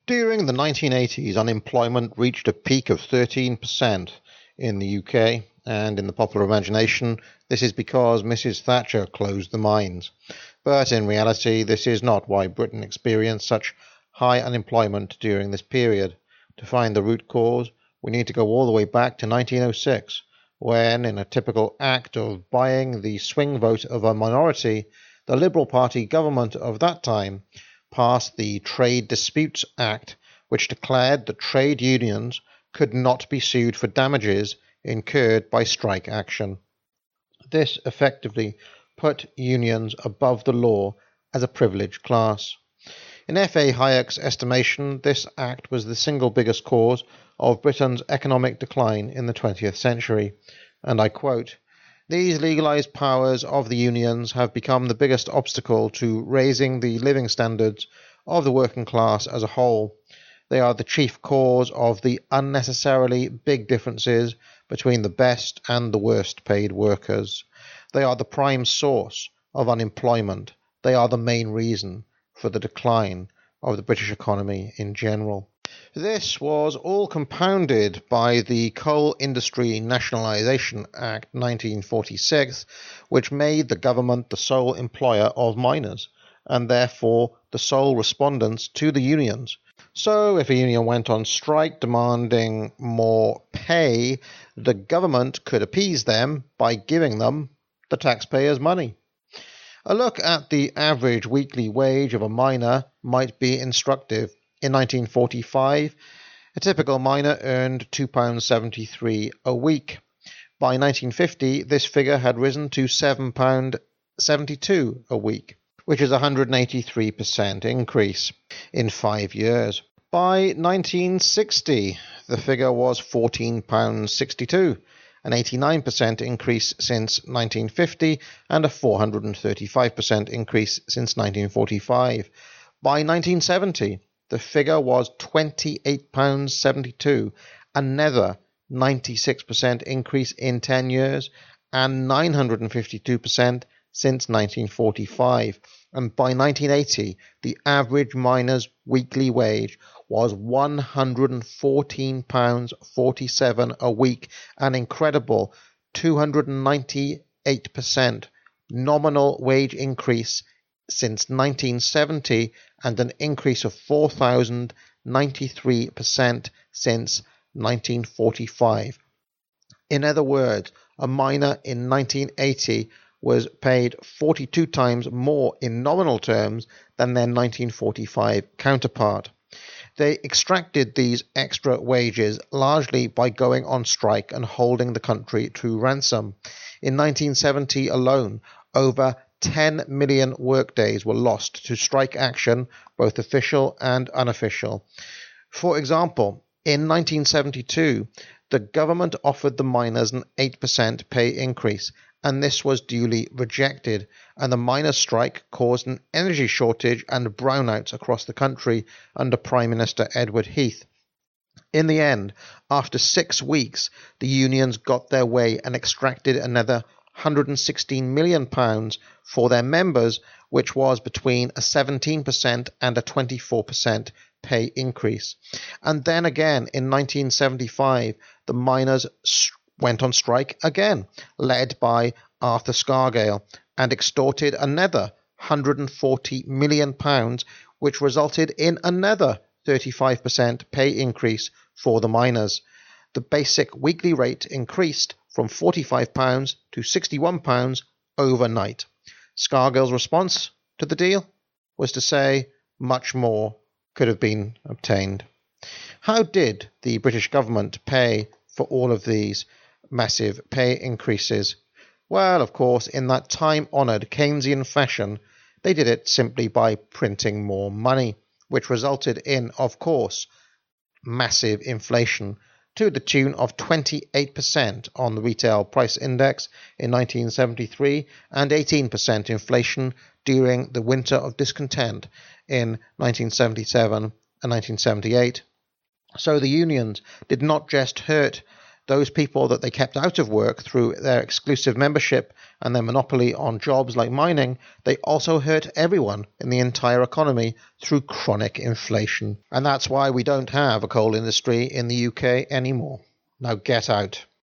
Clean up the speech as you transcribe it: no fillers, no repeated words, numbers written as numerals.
During the 1980s, unemployment reached a peak of 13% in the UK, and in the popular imagination, this is because Mrs. Thatcher closed the mines. But in reality, this is not why Britain experienced such high unemployment during this period. To find the root cause, we need to go all the way back to 1906, when, in a typical act of buying the swing vote of a minority, the Liberal Party government of that time passed the Trade Disputes Act, which declared that trade unions could not be sued for damages incurred by strike action. This effectively put unions above the law as a privileged class. In F.A. Hayek's estimation, this act was the single biggest cause of Britain's economic decline in the 20th century, and I quote, "These legalized powers of the unions have become the biggest obstacle to raising the living standards of the working class as a whole. They are the chief cause of the unnecessarily big differences between the best and the worst paid workers. They are the prime source of unemployment. They are the main reason for the decline of the British economy in general." This was all compounded by the Coal Industry Nationalisation Act 1946, which made the government the sole employer of miners, and therefore the sole respondents to the unions. So if a union went on strike demanding more pay, the government could appease them by giving them the taxpayers' money. A look at the average weekly wage of a miner might be instructive. In 1945, a typical miner earned £2.73 a week. By 1950, this figure had risen to £7.72 a week, which is a 183% increase in 5 years. By 1960, the figure was £14.62, an 89% increase since 1950 and a 435% increase since 1945. By 1970, the figure was £28.72, another 96% increase in 10 years, and 952% since 1945. And by 1980, the average miner's weekly wage was £114.47 a week, an incredible 298% nominal wage increase since 1970, and an increase of 4,093% since 1945. In other words, a miner in 1980 was paid 42 times more in nominal terms than their 1945 counterpart. They extracted these extra wages largely by going on strike and holding the country to ransom. In 1970 alone, over 10 million workdays were lost to strike action, both official and unofficial. For example, in 1972, the government offered the miners an 8% pay increase, and this was duly rejected, and the miners' strike caused an energy shortage and brownouts across the country under Prime Minister Edward Heath. In the end, after 6 weeks, the unions got their way and extracted another £116 million for their members, which was between a 17% and a 24% pay increase. And then again, in 1975, the miners went on strike again, led by Arthur Scargill, and extorted another £140 million, which resulted in another 35% pay increase for the miners. The basic weekly rate increased from £45 to £61 overnight. Scargill's response to the deal was to say much more could have been obtained. How did the British government pay for all of these massive pay increases? Well, of course, in that time-honoured Keynesian fashion, they did it simply by printing more money, which resulted in, of course, massive inflation to the tune of 28% on the retail price index in 1973 and 18% inflation during the winter of discontent in 1977 and 1978. So the unions did not just hurt those people that they kept out of work through their exclusive membership and their monopoly on jobs like mining, they also hurt everyone in the entire economy through chronic inflation. And that's why we don't have a coal industry in the UK anymore. Now get out.